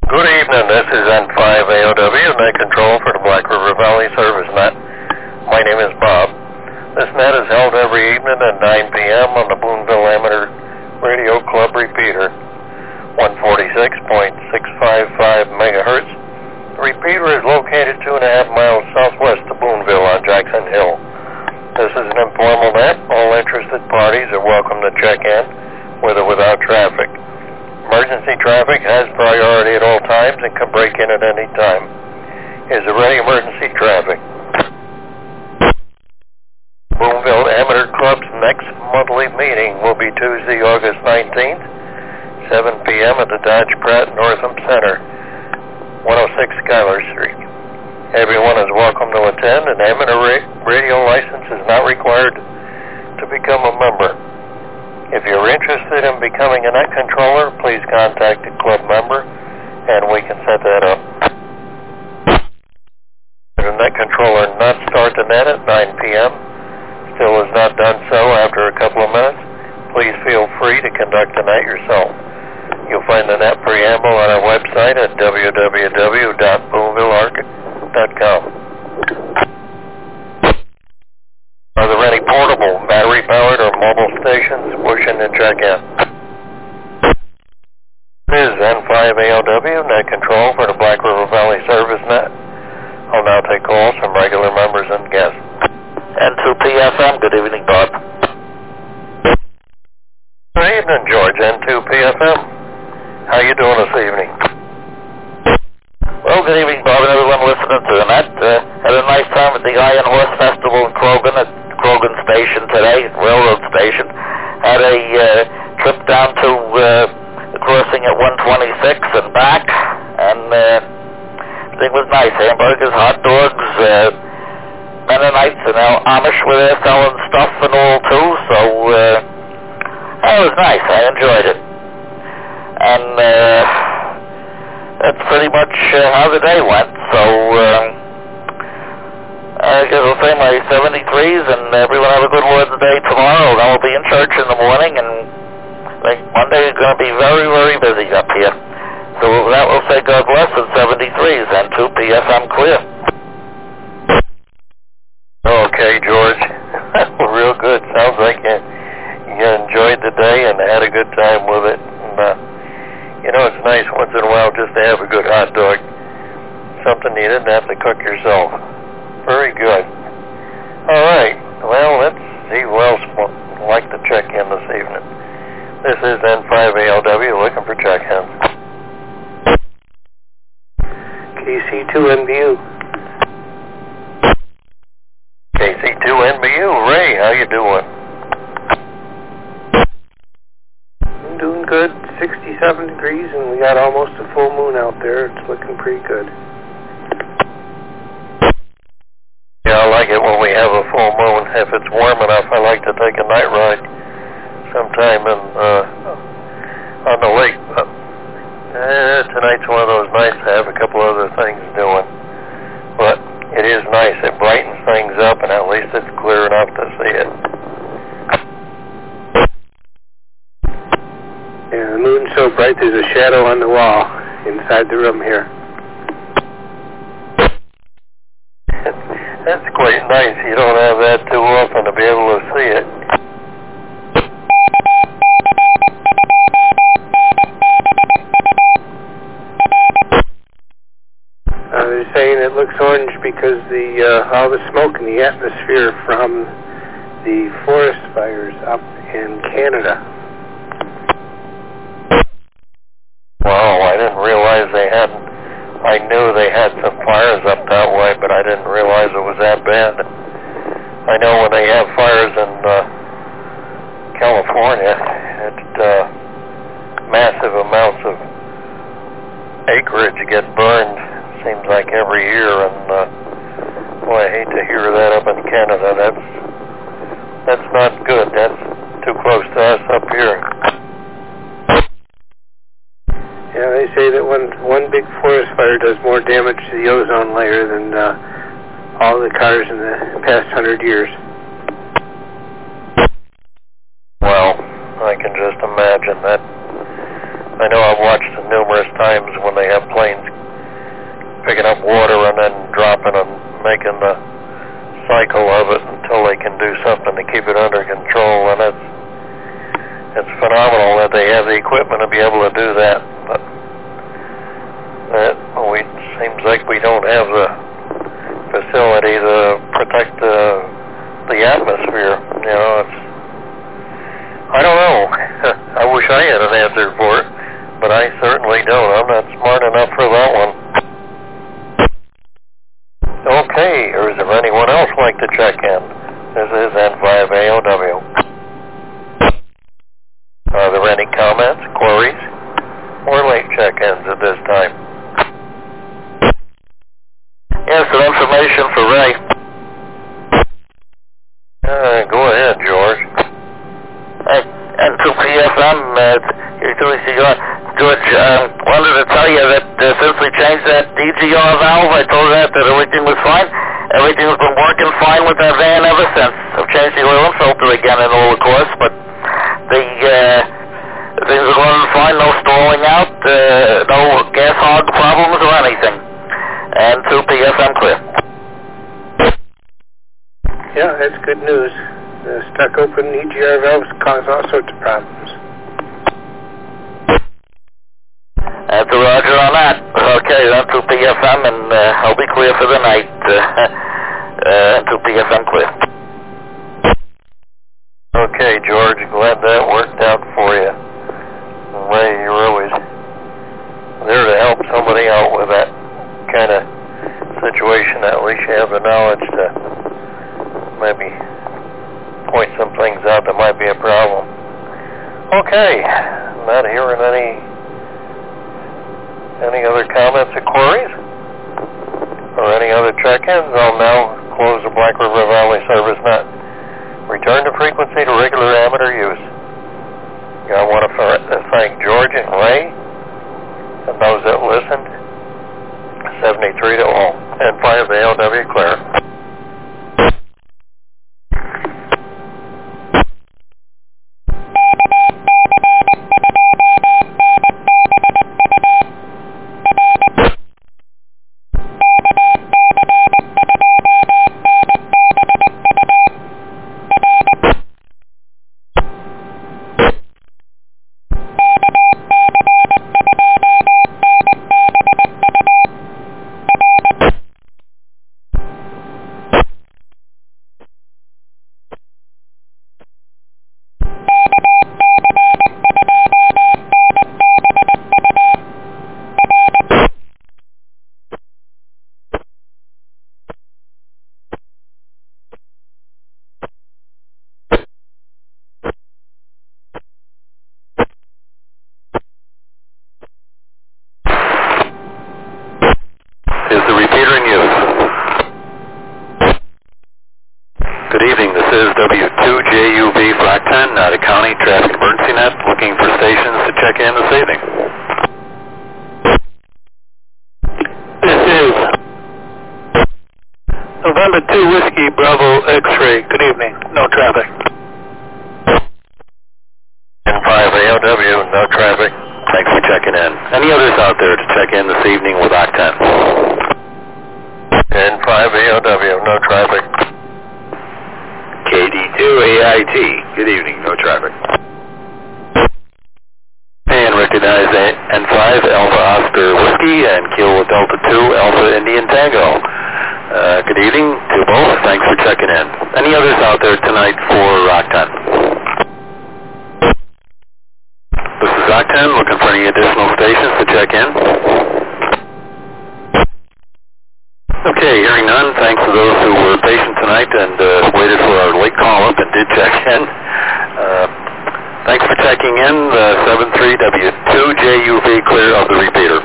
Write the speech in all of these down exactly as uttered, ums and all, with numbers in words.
Good evening, this is N five A O W, Net Control for the Black River Valley Service Net. My name is Bob. This net is held every evening at nine p.m. on the Boonville Amateur Radio Club repeater, one forty-six point six five five megahertz. The repeater is located two and a half miles southwest of Boonville on Jackson Hill. This is an informal net. All interested parties are welcome to check in, with or without traffic. Emergency traffic has priority at all times and can break in at any time. Is there any emergency traffic? Boonville Amateur Club's next monthly meeting will be Tuesday, August nineteenth, seven p.m. at the Dodge Pratt Northam Center, one oh six Schuyler Street. Everyone is welcome to attend. An amateur radio license is not required to become a member. If you're interested in becoming a net controller, please contact the club member and we can set that up. The net controller not start the net at nine p.m. still has not done so after a couple of minutes, please feel free to conduct the net yourself. You'll find the net preamble on our website at w w w dot boonville arc dot com. Are there any portable, battery-powered, or mobile stations wishing to check in? This is N five A O W, Net Control for the Black River Valley Service Net. I'll now take calls from regular members and guests. N two P F M, good evening, Bob. Good evening, George, N two P F M. How you doing this evening? Well, good evening, Bob, and everyone listening to the net. Uh, had a nice time at the Iron Horse Festival in Croghan at Croghan Station today, Railroad Station. Had a uh, trip down to uh, the crossing at one twenty-six and back, and uh, it was nice. Hamburgers, hot dogs, uh, Mennonites and Amish were there selling stuff and all too, so uh, it was nice. I enjoyed it. And uh, that's pretty much uh, how the day went, so uh, I guess I'll say my seventy-threes, and everyone have a good Lord's Day tomorrow. Then we'll be in church in the morning, and I think Monday is going to be very, very busy up here. So with that, we'll say God bless and seventy-threes, and two P F M clear. Okay, George. Real good. Sounds like you, you enjoyed the day and had a good time with it. And, uh, you know, it's nice once in a while just to have a good hot dog. Something you didn't have to cook yourself. Very good. All right. Well, let's see who else would like to check in this evening. This is N five A L W looking for check-ins. K C two N B U. K C two N B U. Ray, how you doing? I'm doing good. sixty-seven degrees, and we got almost a full moon out there. It's looking pretty good. Yeah, I like it when we have a full moon. If it's warm enough, I like to take a night ride sometime in, uh, on the lake. But, eh, tonight's one of those nights to have a couple other things doing. But it is nice. It brightens things up, and at least it's clear enough to see it. Yeah, the moon's so bright there's a shadow on the wall inside the room here. That's quite nice. You don't have that too often to be able to see it. Uh, they're saying it looks orange because the uh, all the smoke in the atmosphere from the forest fires up in Canada. Wow, I didn't realize they had. I knew they had some fires up that way, but I didn't realize it was that bad. I know when they have fires in uh, California, it's uh, massive amounts of acreage get burned. Seems like every year, and uh, boy, I hate to hear that up in Canada. That's that's not good. That's too close to us up here. Yeah, they say that one one big forest fire does more damage to the ozone layer than uh, all the cars in the past hundred years. Well, I can just imagine that I know I've watched them numerous times when they have planes picking up water and then dropping and making the cycle of it until they can do something to keep it under control, and it's it's phenomenal that they have the equipment to be able to do that. But it we, seems like we don't have the facility to protect the the atmosphere. You know, it's I don't know. I wish I had an answer for it, but I certainly don't. I'm not smart enough for that one. Okay, or is there anyone else like to check in? This is N five A O W. Are there any comments, queries, or late check-ins at this time? Yes, some information for Ray. Uh, go ahead, George. And to P F M, uh, George, um, wanted to tell you that uh, since we changed that D G R valve, I told that that everything was fine. Everything's been working fine with that van ever since. I've changed the oil and filter again and all, of course, but the uh, things are running fine, no stalling out, uh, no gas hog problems or anything. And to P F M clear. Yeah, that's good news. The stuck open E G R valves cause all sorts of problems. That's a roger on that. Okay, then to P F M, and uh, I'll be clear for the night. Uh, uh, to P F M clear. Okay, George, glad that worked out for you. Ray, you're always there to help somebody out with that kind of situation. At least you have the knowledge to maybe point some things out that might be a problem. Okay, not hearing any any other comments or queries or any other check-ins. I'll now close the Black River Valley service net. Return to frequency to regular amateur use. I want to thank George and Ray and those that listened. seventy-three to all. And five A O W clear. Is the repeater in use? Good evening, this is W two J U V Flat ten, Nada County Traffic Emergency Net, looking for stations to check in this evening. This is November two Whiskey Bravo X-Ray. Good evening, no traffic. N five A O W, no traffic. Thanks for checking in. Any others out there to check in this evening with Octen? N five A O W, no traffic. K D two A I T, good evening, no traffic. And recognize N five Alpha Oscar Whiskey and Kilo Delta two Alpha Indian Tango. Uh, good evening to both, thanks for checking in. Any others out there tonight for Octen? This is Octen, looking for any additional stations to check in. Okay, hearing none, thanks to those who were patient tonight and uh, waited for our late call-up and did check in. Uh, thanks for checking in, uh, seven three W two J U V clear of the repeater.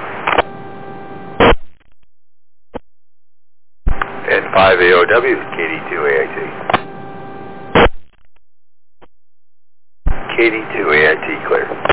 N five A O W, K D two A I T. K D two A I T clear.